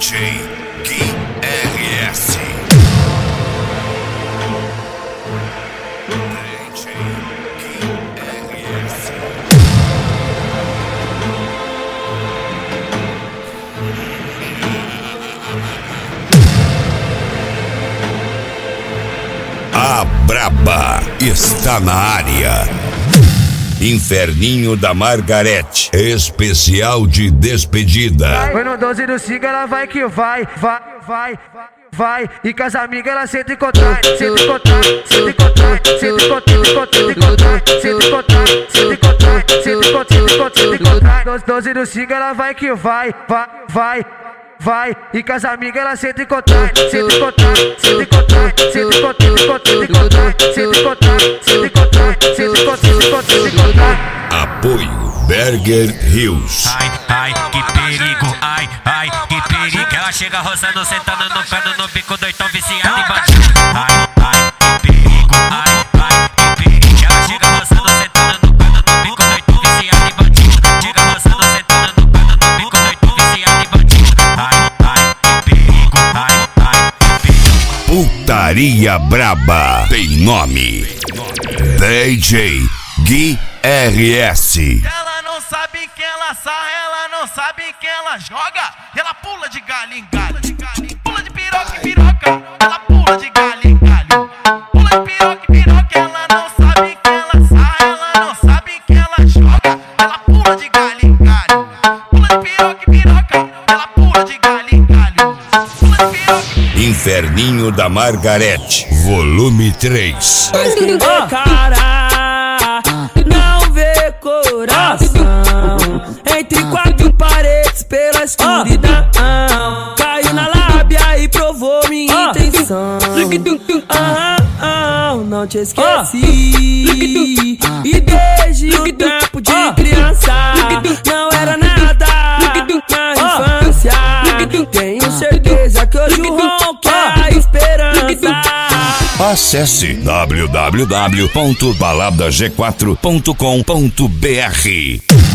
DJ Gui RS. DJ Gui RS. A Braba está na área. Inferninho da Margarete, especial de despedida. Foi no 12 do 5, ela vai que vai. E com as amigas ela senta e contrai, senta e contrai, senta e contrai, senta e contrai, senta e contrai, senta e contrai, senta e contrai, senta e contrai. 12 do 5 ela vai que vai. E com as amigas ela senta e contrai, senta e contrai, senta e contrai, senta e contrai, senta e contrai, senta e contrai, senta e contrai, senta e contrai. Apoio Burger Hills. Ai, que perigo, ai, que perigo. Ela chega roçando, sentando no cano, no bico do então viciado e batido. Ai, que perigo, ai, que perigo. Ela chega roçando, sentando no cano, no bico do então viciado e batido. Chega roçando, sentando no cano, no bico do então viciado e batido. Ai, que perigo, ai, que perigo. Putaria Braba tem nome. DJ Gui RS. Ela não sabe quem ela sarra, ela não sabe quem ela joga. Ela pula de galho em galho, pula de piroca em piroca. Ela pula de galho em galho, pula de piroca em piroca. Ela não sabe quem ela sarra, ela não sabe quem ela joga. Ela pula de galho em galho, pula de piroca em piroca. Ela pula de galho em galho, pula de piroca. Inferninho da Margarete, volume 3. Mas quem vê cara não vê coração. Entre quatro paredes pela escuridão, caiu na lábia e provou minha intenção. Não te esqueci. E desde o tempo de criança não era nada na infância. Tenho certeza que hoje o ronco é a esperança. Acesse www.baladag4.com.br.